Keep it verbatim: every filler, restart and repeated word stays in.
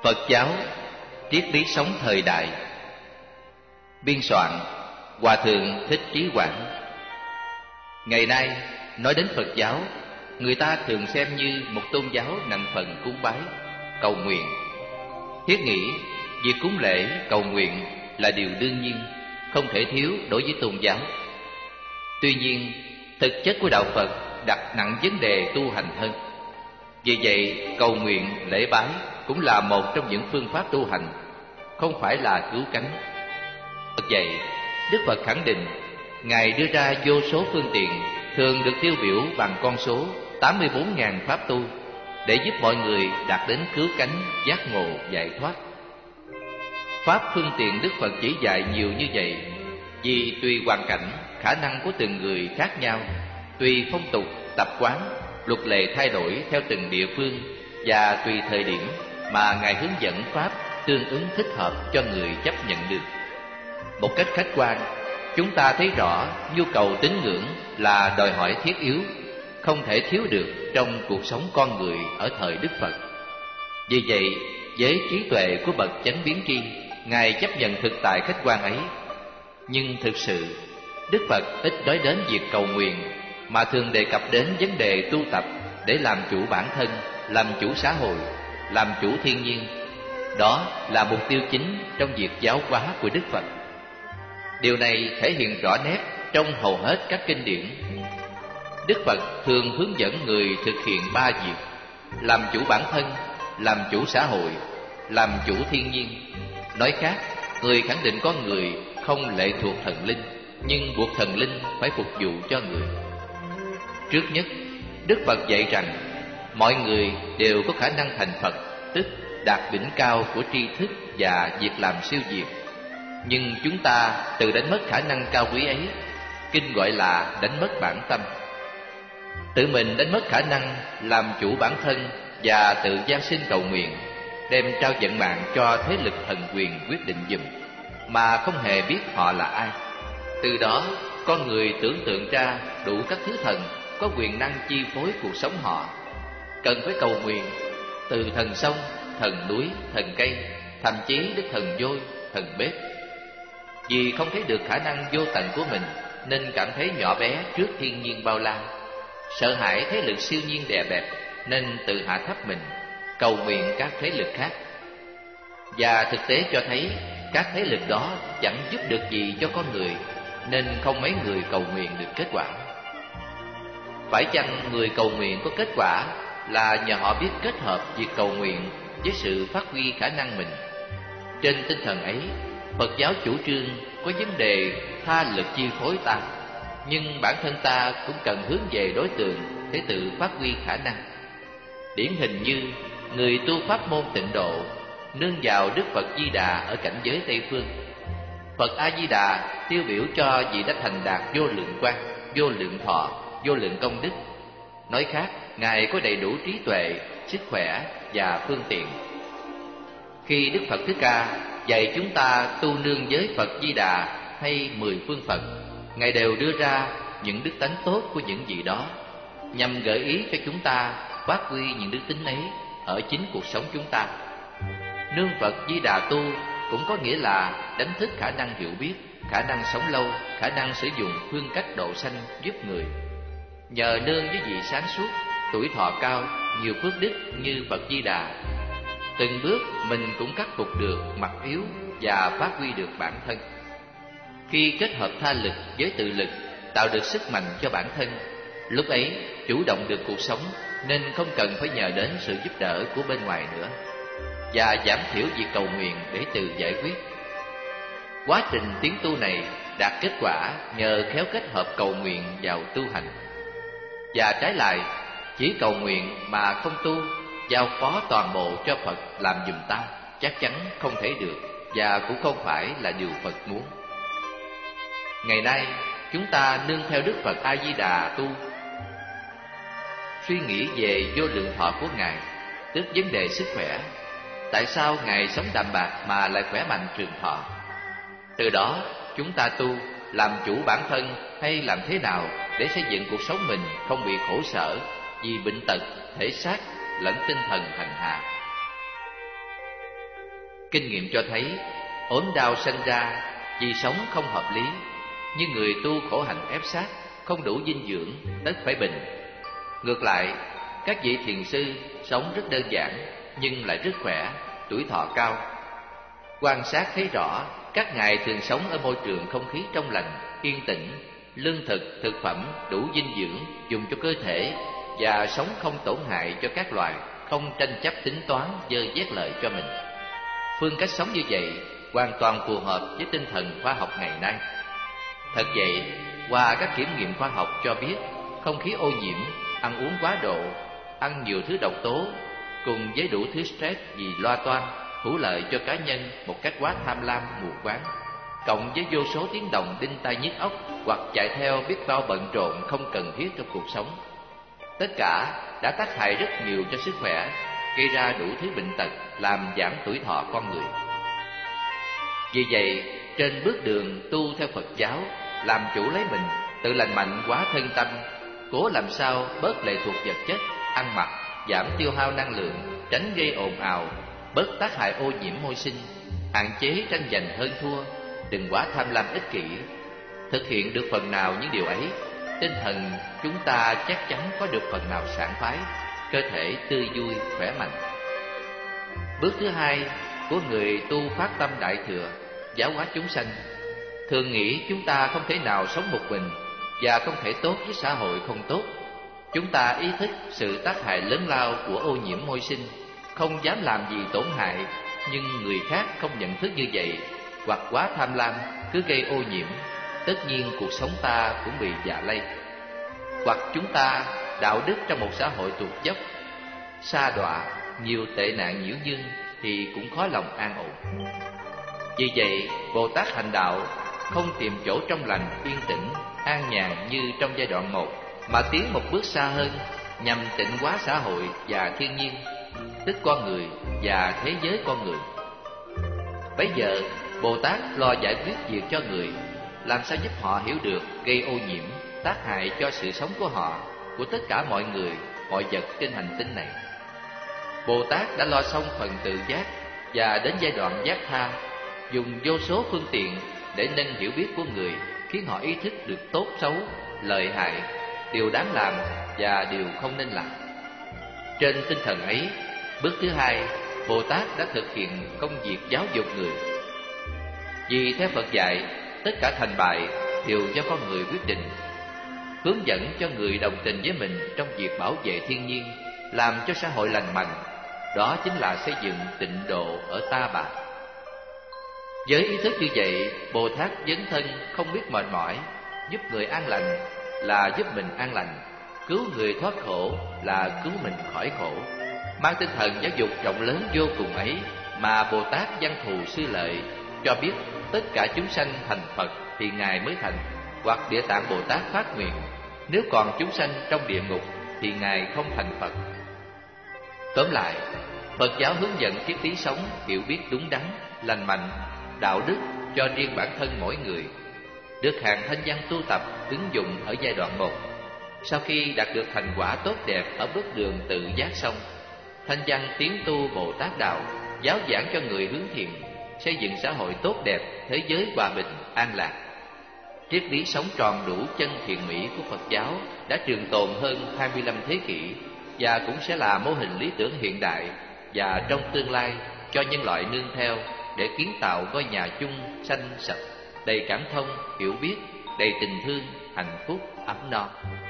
Phật giáo, triết lý sống thời đại. Biên soạn Hòa thượng Thích Trí Quảng. Ngày nay nói đến Phật giáo, người ta thường xem như một tôn giáo nặng phần cúng bái, cầu nguyện. Thiết nghĩ việc cúng lễ, cầu nguyện là điều đương nhiên, không thể thiếu đối với tôn giáo. Tuy nhiên, thực chất của đạo Phật đặt nặng vấn đề tu hành hơn. Vì vậy, cầu nguyện, lễ bái cũng là một trong những phương pháp tu hành, không phải là cứu cánh. Thật vậy, Đức Phật khẳng định, Ngài đưa ra vô số phương tiện, thường được tiêu biểu bằng con số tám mươi bốn nghìn pháp tu, để giúp mọi người đạt đến cứu cánh, giác ngộ, giải thoát. Pháp phương tiện Đức Phật chỉ dạy nhiều như vậy, vì tùy hoàn cảnh, khả năng của từng người khác nhau, tùy phong tục, tập quán, luật lệ thay đổi theo từng địa phương, và tùy thời điểm mà Ngài hướng dẫn pháp tương ứng thích hợp cho người chấp nhận được. Một cách khách quan, chúng ta thấy rõ nhu cầu tín ngưỡng là đòi hỏi thiết yếu, không thể thiếu được trong cuộc sống con người ở thời Đức Phật. Vì vậy, với trí tuệ của bậc chánh biến tri, Ngài chấp nhận thực tại khách quan ấy. Nhưng thực sự, Đức Phật ít nói đến việc cầu nguyện, mà thường đề cập đến vấn đề tu tập để làm chủ bản thân, làm chủ xã hội, làm chủ thiên nhiên. Đó là mục tiêu chính trong việc giáo hóa của Đức Phật. Điều này thể hiện rõ nét trong hầu hết các kinh điển. Đức Phật thường hướng dẫn người thực hiện ba việc: làm chủ bản thân, làm chủ xã hội, làm chủ thiên nhiên. Nói khác, người khẳng định con người không lệ thuộc thần linh, nhưng buộc thần linh phải phục vụ cho người. Trước nhất, Đức Phật dạy rằng mọi người đều có khả năng thành Phật, tức đạt đỉnh cao của tri thức và việc làm siêu việt. Nhưng chúng ta tự đánh mất khả năng cao quý ấy. Kinh gọi là đánh mất bản tâm. Tự mình đánh mất khả năng làm chủ bản thân và tự giáng sinh cầu nguyện, đem trao vận mạng cho thế lực thần quyền quyết định giùm, mà không hề biết họ là ai. Từ đó, con người tưởng tượng ra đủ các thứ thần có quyền năng chi phối cuộc sống họ. Cần phải cầu nguyện từ thần sông, thần núi, thần cây, thậm chí đức thần vôi, thần bếp. Vì không thấy được khả năng vô tận của mình, nên cảm thấy nhỏ bé trước thiên nhiên bao la. Sợ hãi thế lực siêu nhiên đè bẹp, nên tự hạ thấp mình, cầu nguyện các thế lực khác. Và thực tế cho thấy các thế lực đó chẳng giúp được gì cho con người, nên không mấy người cầu nguyện được kết quả. Phải chăng người cầu nguyện có kết quả là nhờ họ biết kết hợp việc cầu nguyện với sự phát huy khả năng mình? Trên tinh thần ấy, Phật giáo chủ trương có vấn đề tha lực chi phối ta, nhưng bản thân ta cũng cần hướng về đối tượng để tự phát huy khả năng. Điển hình như người tu pháp môn Tịnh Độ nương vào Đức Phật Di Đà ở cảnh giới Tây phương. Phật A Di Đà tiêu biểu cho vị đã thành đạt vô lượng quang, vô lượng thọ, vô lượng công đức. Nói khác, Ngài có đầy đủ trí tuệ, sức khỏe và phương tiện. Khi Đức Phật Thích Ca dạy chúng ta tu nương với Phật Di Đà hay mười phương Phật, Ngài đều đưa ra những đức tánh tốt của những vị đó, nhằm gợi ý cho chúng ta phát huy những đức tính ấy ở chính cuộc sống chúng ta. Nương Phật Di Đà tu cũng có nghĩa là đánh thức khả năng hiểu biết, khả năng sống lâu, khả năng sử dụng phương cách độ sanh giúp người. Nhờ nương với vị sáng suốt, tuổi thọ cao, nhiều phước đức như Phật Di Đà, từng bước mình cũng khắc phục được mặt yếu và phát huy được bản thân. Khi kết hợp tha lực với tự lực, tạo được sức mạnh cho bản thân, lúc ấy chủ động được cuộc sống, nên không cần phải nhờ đến sự giúp đỡ của bên ngoài nữa, và giảm thiểu việc cầu nguyện để tự giải quyết. Quá trình tiến tu này đạt kết quả nhờ khéo kết hợp cầu nguyện vào tu hành. Và trái lại, chỉ cầu nguyện mà không tu, giao phó toàn bộ cho Phật làm giùm ta, chắc chắn không thể được, và cũng không phải là điều Phật muốn. Ngày nay, chúng ta nương theo Đức Phật A Di Đà tu, suy nghĩ về vô lượng thọ của Ngài, tức vấn đề sức khỏe. Tại sao Ngài sống đạm bạc mà lại khỏe mạnh trường thọ? Từ đó, chúng ta tu, làm chủ bản thân hay làm thế nào để xây dựng cuộc sống mình không bị khổ sở vì bệnh tật, thể xác lẫn tinh thần hành hạ. Kinh nghiệm cho thấy ốm đau sanh ra vì sống không hợp lý, như người tu khổ hạnh ép sát, không đủ dinh dưỡng, tất phải bệnh. Ngược lại, các vị thiền sư sống rất đơn giản nhưng lại rất khỏe, tuổi thọ cao. Quan sát thấy rõ, các ngài thường sống ở môi trường không khí trong lành, yên tĩnh, lương thực, thực phẩm đủ dinh dưỡng dùng cho cơ thể, và sống không tổn hại cho các loài, không tranh chấp tính toán dơ vét lợi cho mình. Phương cách sống như vậy hoàn toàn phù hợp với tinh thần khoa học ngày nay. Thật vậy, qua các kiểm nghiệm khoa học cho biết, không khí ô nhiễm, ăn uống quá độ, ăn nhiều thứ độc tố, cùng với đủ thứ stress vì loa toan, hữu lợi cho cá nhân một cách quá tham lam mù quáng, cộng với vô số tiếng động đinh tai nhức óc hoặc chạy theo biết bao bận rộn không cần thiết trong cuộc sống, tất cả đã tác hại rất nhiều cho sức khỏe, gây ra đủ thứ bệnh tật, làm giảm tuổi thọ con người. Vì vậy, trên bước đường tu theo Phật giáo, làm chủ lấy mình, tự lành mạnh hóa thân tâm, cố làm sao bớt lệ thuộc vật chất, ăn mặc, giảm tiêu hao năng lượng, tránh gây ồn ào, bớt tác hại ô nhiễm môi sinh, hạn chế tranh giành hơn thua, đừng quá tham lam ích kỷ. Thực hiện được phần nào những điều ấy, tinh thần chúng ta chắc chắn có được phần nào sảng khoái, cơ thể tươi vui, khỏe mạnh. Bước thứ hai của người tu phát tâm đại thừa, giáo hóa chúng sanh. Thường nghĩ chúng ta không thể nào sống một mình và không thể tốt với xã hội không tốt. Chúng ta ý thức sự tác hại lớn lao của ô nhiễm môi sinh, không dám làm gì tổn hại, nhưng người khác không nhận thức như vậy, hoặc quá tham lam cứ gây ô nhiễm, tất nhiên cuộc sống ta cũng bị dạ lây. Hoặc chúng ta đạo đức trong một xã hội tuột dốc, sa đọa, nhiều tệ nạn nhiễu nhương thì cũng khó lòng an ổn. Vì vậy, Bồ Tát hành đạo không tìm chỗ trong lành, yên tĩnh, an nhàn như trong giai đoạn một, mà tiến một bước xa hơn, nhằm tịnh hóa xã hội và thiên nhiên, tức con người và thế giới con người. Bấy giờ, Bồ Tát lo giải quyết việc cho người, làm sao giúp họ hiểu được gây ô nhiễm, tác hại cho sự sống của họ, của tất cả mọi người, mọi vật trên hành tinh này. Bồ Tát đã lo xong phần tự giác, và đến giai đoạn giác tha, dùng vô số phương tiện để nâng hiểu biết của người, khiến họ ý thức được tốt xấu, lợi hại, điều đáng làm và điều không nên làm. Trên tinh thần ấy, bước thứ hai, Bồ Tát đã thực hiện công việc giáo dục người. Vì theo Phật dạy, tất cả thành bại đều do con người quyết định. Hướng dẫn cho người đồng tình với mình trong việc bảo vệ thiên nhiên, làm cho xã hội lành mạnh, đó chính là xây dựng tịnh độ ở ta bà. Với ý thức như vậy, Bồ Tát dấn thân không biết mệt mỏi, giúp người an lành là giúp mình an lành, cứu người thoát khổ là cứu mình khỏi khổ. Mang tinh thần giáo dục rộng lớn vô cùng ấy mà Bồ Tát văn thù sư lợi, cho biết tất cả chúng sanh thành Phật thì Ngài mới thành, hoặc Địa Tạng Bồ Tát phát nguyện, nếu còn chúng sanh trong địa ngục thì Ngài không thành Phật. Tóm lại, Phật giáo hướng dẫn triết lý sống, hiểu biết đúng đắn, lành mạnh, đạo đức cho riêng bản thân mỗi người, được hàng thanh văn tu tập ứng dụng ở giai đoạn một. Sau khi đạt được thành quả tốt đẹp ở bước đường tự giác xong, thanh văn tiến tu Bồ Tát đạo, giáo giảng cho người hướng thiện, xây dựng xã hội tốt đẹp, thế giới hòa bình, an lạc. Triết lý sống tròn đủ chân thiện mỹ của Phật giáo đã trường tồn hơn hai mươi lăm thế kỷ, và cũng sẽ là mô hình lý tưởng hiện đại và trong tương lai cho nhân loại nương theo, để kiến tạo ngôi nhà chung xanh sạch, đầy cảm thông, hiểu biết, đầy tình thương, hạnh phúc, ấm no.